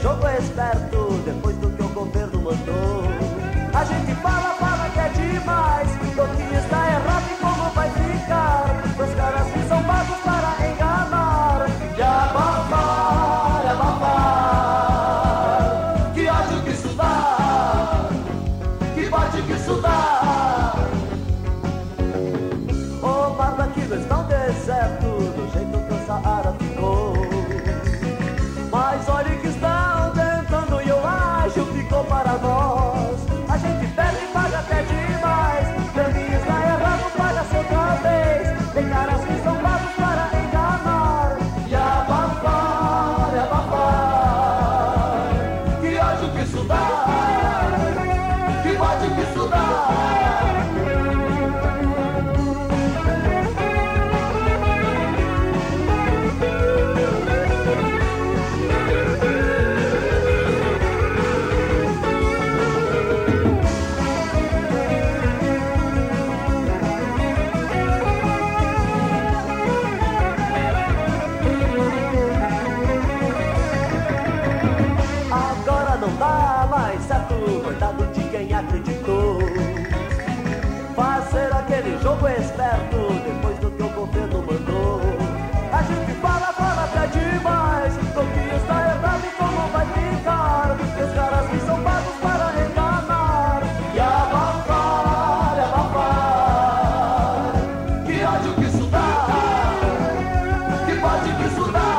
jogo esperto, depois do que o governo mandou. A gente fala que é demais, o que está errado e como vai ficar. Os caras que são pagos para enganar e abafar. Que ódio que isso dá, que pode que isso dá. O mar daquilo está um deserto, do jeito que o Saara ficou. Mas olha que estão tentando e eu acho que ficou para nós. A gente perde e paga até demais. Pra mim está errado, paga-se outra vez. Tem caras que são pagos para enganar e abafar, e abafar. Que ódio que isso dá, que ódio que isso dá. Não dá mais certo, coitado de quem acreditou. Fazer aquele jogo esperto, depois do que o governo mandou. A gente fala até demais, do que está errado e como vai ficar. Os caras que são pagos para enganar e abafar, e abafar. Que ódio que isso dá, que pode que isso dá.